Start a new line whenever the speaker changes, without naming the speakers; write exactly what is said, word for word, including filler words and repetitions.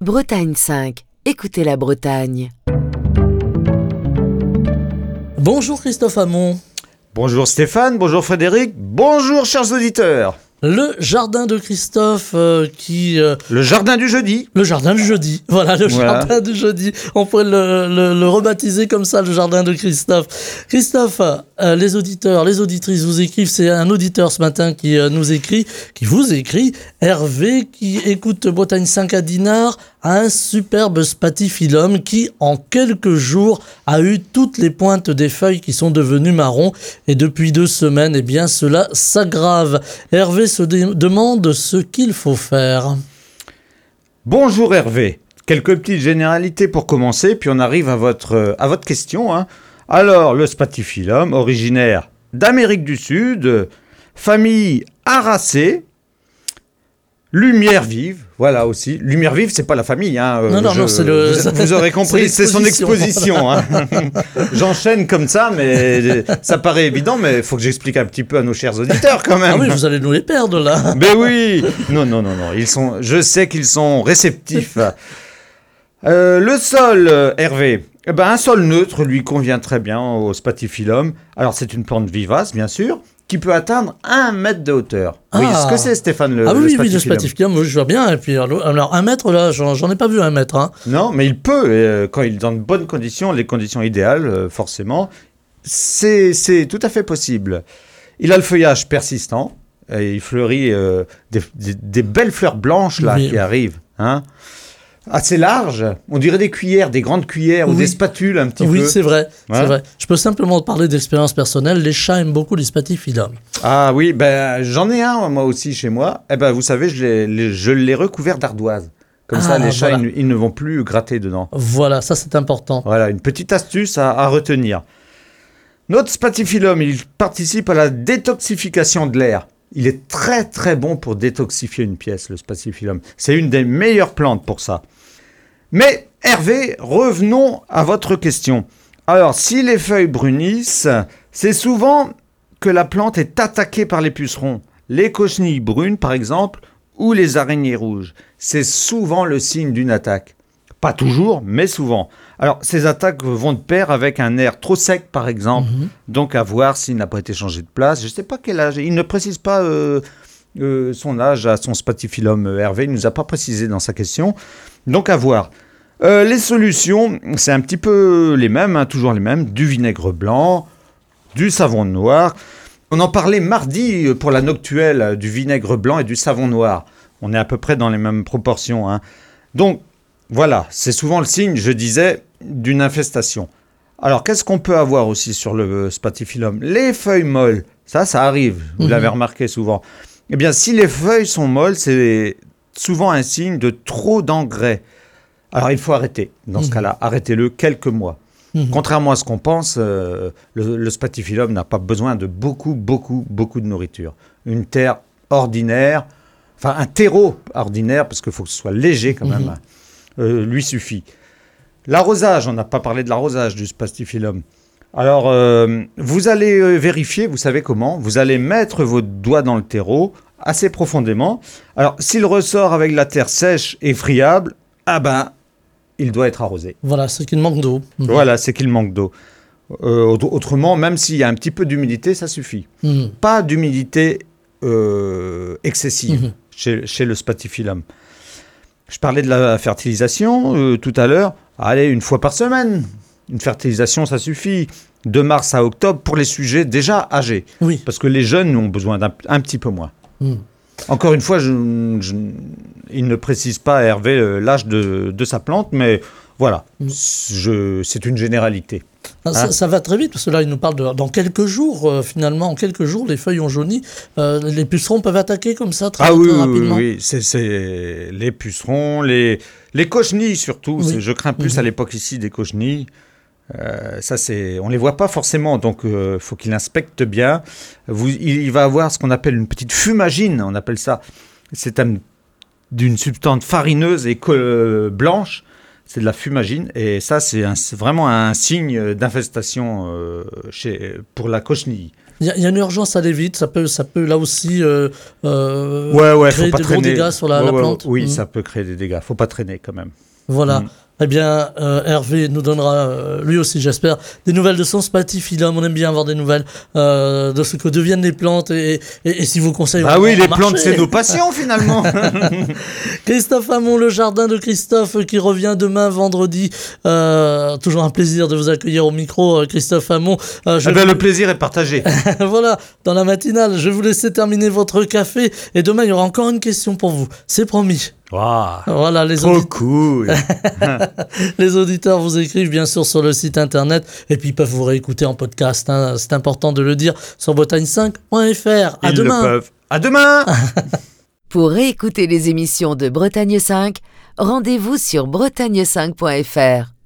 Bretagne cinq. Écoutez la Bretagne.
Bonjour Christophe Hamon.
Bonjour Stéphane, bonjour Frédéric, bonjour chers auditeurs.
Le jardin de Christophe euh, qui... Euh,
le jardin du jeudi.
Le jardin du jeudi, voilà, le
voilà.
jardin du jeudi. On pourrait le, le, le rebaptiser comme ça, le jardin de Christophe. Christophe, euh, les auditeurs, les auditrices vous écrivent, c'est un auditeur ce matin qui euh, nous écrit, qui vous écrit, Hervé qui écoute Bretagne cinq à Dinard, a un superbe spathiphyllum qui, en quelques jours, a eu toutes les pointes des feuilles qui sont devenues marron. Et depuis deux semaines, eh bien, cela s'aggrave. Hervé se dé- demande ce qu'il faut faire.
Bonjour Hervé. Quelques petites généralités pour commencer, puis on arrive à votre, à votre question. Hein. Alors, le spathiphyllum, originaire d'Amérique du Sud, famille Aracées, lumière vive, voilà aussi. Lumière vive, c'est pas la famille. Hein.
Non, non,
Je,
non, c'est le...
Vous, vous aurez compris, c'est, c'est son exposition. Hein. J'enchaîne comme ça, mais ça paraît évident, mais il faut que j'explique un petit peu à nos chers auditeurs quand même.
Ah oui, vous allez nous les perdre là.
Mais oui. Non, non, non, non. Ils sont, je sais qu'ils sont réceptifs. Euh, le sol, euh, Hervé, eh ben, un sol neutre lui convient très bien au spathiphyllum. Alors, c'est une plante vivace, bien sûr, qui peut atteindre un mètre de hauteur.
Ah.
Oui, ce que c'est, Stéphane, le,
ah oui,
le
oui,
spathiphyllum.
oui, le spathiphyllum, je vois bien. Et puis, alors, un mètre, là, j'en, j'en ai pas vu un mètre. Hein.
Non, mais il peut, euh, quand il est dans de bonnes conditions, les conditions idéales, euh, forcément, c'est, c'est tout à fait possible. Il a le feuillage persistant, et il fleurit euh, des, des, des belles fleurs blanches, là,
Oui.
qui arrivent, hein. Assez large, on dirait des cuillères, des grandes cuillères
Oui.
ou des spatules un petit
Oui,
peu.
c'est vrai,
Ouais.
c'est vrai. Je peux simplement parler d'expérience personnelle. Les chats aiment beaucoup les spathiphyllum.
Ah oui, ben j'en ai un moi aussi chez moi. Eh ben vous savez, je l'ai, les- je l'ai recouvert d'ardoise. Comme
Ah,
ça, les chats
voilà.
ils, ne- ils ne vont plus gratter dedans.
Voilà, ça c'est important.
Voilà, une petite astuce à, à retenir. Notre spathiphyllum, il participe à la détoxification de l'air. Il est très très bon pour détoxifier une pièce, le spathiphyllum. C'est une des meilleures plantes pour ça. Mais Hervé, revenons à votre question. Alors, si les feuilles brunissent, c'est souvent que la plante est attaquée par les pucerons. Les cochenilles brunes, par exemple, ou les araignées rouges. C'est souvent le signe d'une attaque. Pas toujours, mais souvent. Alors, ces attaques vont de pair avec un air trop sec, par exemple.
Mhm.
Donc, à voir s'il n'a pas été changé de place. Je ne sais pas quel âge. Il ne précise pas euh, euh, son âge à son spathiphyllum, euh, Hervé. Il ne nous a pas précisé dans sa question. Donc, à voir. Euh, les solutions, c'est un petit peu les mêmes, hein, toujours les mêmes. Du vinaigre blanc, du savon noir. On en parlait mardi euh, pour la noctuelle, euh, du vinaigre blanc et du savon noir. On est à peu près dans les mêmes proportions. Hein. Donc, voilà, c'est souvent le signe, je disais, d'une infestation. Alors, qu'est-ce qu'on peut avoir aussi sur le spathiphyllum ? Les feuilles molles, ça, ça arrive, vous
Mhm.
l'avez remarqué souvent. Eh bien, si les feuilles sont molles, c'est souvent un signe de trop d'engrais. Alors, il faut arrêter. Dans ce
Mhm.
cas-là, arrêtez-le quelques mois.
Mhm.
Contrairement à ce qu'on pense, euh, le, le spathiphyllum n'a pas besoin de beaucoup, beaucoup, beaucoup de nourriture. Une terre ordinaire, enfin un terreau ordinaire, parce qu'il faut que ce soit léger quand même,
Mhm.
hein, euh, lui suffit. L'arrosage, on n'a pas parlé de l'arrosage du spathiphyllum. Alors, euh, vous allez euh, vérifier, vous savez comment, vous allez mettre vos doigts dans le terreau assez profondément. Alors, s'il ressort avec la terre sèche et friable, ah ben, il doit être arrosé.
Voilà, c'est qu'il manque d'eau. Mhm.
Voilà, c'est qu'il manque d'eau. Euh, autre- autrement, même s'il y a un petit peu d'humidité, ça suffit.
Mhm.
Pas d'humidité euh, excessive
Mhm.
chez, chez le spathiphyllum. Je parlais de la fertilisation euh, tout à l'heure. Allez, une fois par semaine. Une fertilisation, ça suffit. De mars à octobre pour les sujets déjà âgés.
Oui.
Parce que les jeunes ont besoin d'un un petit peu moins.
Mhm.
Encore une fois, je, je- il ne précise pas, Hervé, euh, l'âge de, de sa plante, mais voilà,
Mm.
je, c'est une généralité.
Ah, ça, ça va très vite, parce que là, il nous parle de... Dans quelques jours, euh, finalement, en quelques jours, les feuilles ont jauni. Euh, les pucerons peuvent attaquer comme ça, très,
Ah
très
oui, oui,
rapidement.
oui, c'est, c'est les pucerons, les, les cochenilles surtout.
Oui.
C'est- je crains plus
Mhm.
à l'époque ici des cochenilles. Euh, ça, c'est, on les voit pas forcément, donc il euh, faut qu'il inspecte bien. Vous, il, il va avoir ce qu'on appelle une petite fumagine, on appelle ça. C'est un- d'une substance farineuse et co- euh, blanche. C'est de la fumagine, et ça, c'est, un- c'est vraiment un signe d'infestation euh, chez, pour la cochenille.
il y, a- il y a une urgence à aller vite. Ça peut, ça peut là aussi euh, euh,
Ouais, ouais,
créer
faut pas
de gros
traîner.
dégâts sur la,
Ouais,
la
ouais,
plante.
Oui,
Mm.
ça peut créer des dégâts. Faut pas traîner quand même.
Voilà.
Mm.
Eh bien, euh, Hervé nous donnera, euh, lui aussi, j'espère, des nouvelles de son spatifilum. On aime bien avoir des nouvelles euh, de ce que deviennent les plantes et, et, et si vos conseils
Ah
ont
oui, les
marché.
plantes, c'est nos passions finalement.
Christophe Hamon, le jardin de Christophe, qui revient demain vendredi. Euh, toujours un plaisir de vous accueillir au micro, euh, Christophe Hamon. Euh, je
Eh ben,
vous-
le plaisir est partagé.
voilà, dans la matinale, je vais vous laisser terminer votre café et demain il y aura encore une question pour vous. C'est promis.
Waouh,
Voilà, les,
trop
audi-
cool.
les auditeurs vous écrivent bien sûr sur le site internet et puis ils peuvent vous réécouter en podcast. Hein. C'est important de le dire sur bretagne cinq point f r. À
Ils
demain.
le peuvent. À demain.
Pour réécouter les émissions de Bretagne cinq, rendez-vous sur bretagne cinq point f r.